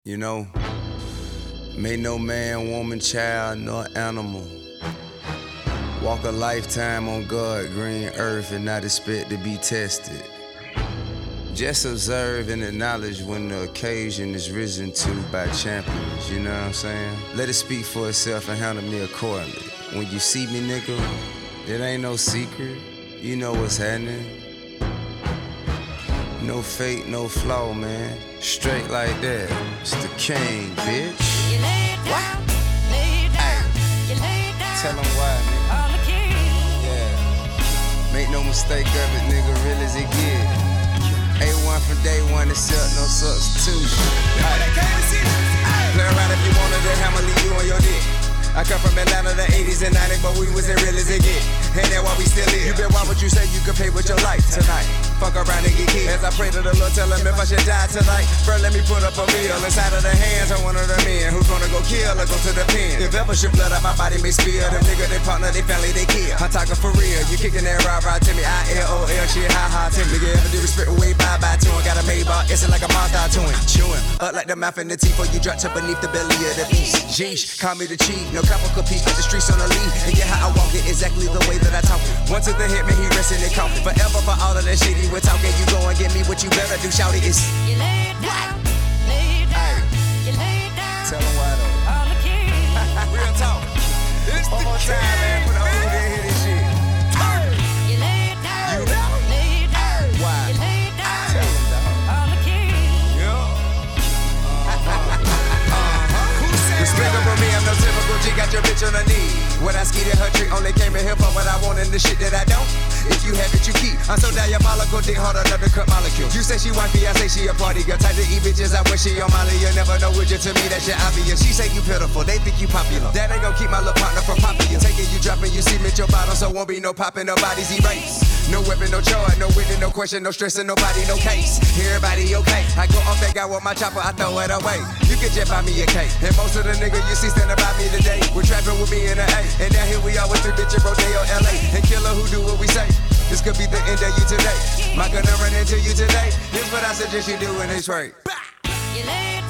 You know, may no man, woman, child, nor animal walk a lifetime on God's green earth and not expect to be tested. Just observe and acknowledge when the occasion is risen to by champions, you know what I'm saying? Let it speak for itself and handle me accordingly. When you see me, nigga, it ain't no secret. You know what's happening. No fake, no flaw, man. Straight like that. It's the king, bitch. You lay it down, lay it down, you lay it down. Tell 'em why, nigga. I'm the king. Yeah. Make no mistake of it, nigga, real as it get. A1 from day one, accept no substitution. Play around if you wanted to hammer, leave you on your dick. I come from Atlanta, the 80s and 90s, but we was as real as it get. And that's why we still live. You been why would you say you could pay with your life tonight? Fuck around and get killed. As I pray to the Lord, tell him if I should die tonight. First, let me put up a meal inside of the hands of one of the men who's gonna go kill or go to the pen. If ever should blood out my body may spill. Them nigga, they partner, they family, they kill. I'm talking for real. You kicking that rah-rah to me. I-L-O-L shit, ha-ha to me. Nigga, ever disrespect way bye-bye to him. Got a Maybach, it's like a monster to him. Chewing up like the mouth and the teeth before you drop to beneath the belly of the beast. Jeesh, call me the chief. No couple compete, put the streets on the lead. And get how I walk it, exactly the way that I talk it. One to the hit, man, he resting in coffin. Forever for all of that shit he was talking. You go and get me what you better do, shout it. It's You lay it down, lay it down, you lay it down. tell him why though. I'm the king. Real talk. It's one more time, man. Put the old head hit this shit. You lay it down, You know? lay it down, Why? you lay it down. Tell him, dog. I'm the king. Despicable me, I'm no typical G, got your bitch on her knee. When I skied at her tree, only came in here for what I want and the shit that I don't. If you have it, you keep. I'm so diabolical, dick harder than the cut molecule. You say she wifey, I say she a party girl. Type to eat bitches, I wish she on Molly. You'll never know what you to me, that shit obvious. She say you pitiful, they think you popular. That ain't gon' keep my little partner from popping you. Taking you dropping, you cement your bottom, so won't be no popping, nobody's erased. No weapon, no charge, no witness, no question, no stressing, nobody, no case. Everybody okay. I go off that guy with my chopper, I throw it away. You can just buy me a cake. And most of the niggas you see standing by me today, we're trapping with me in the A. And now here we are with 3 bitches, Rodeo, LA. And killer who do what we say. This could be the end of you today. My gonna run into you today. Here's what I suggest you do in this right. You lay it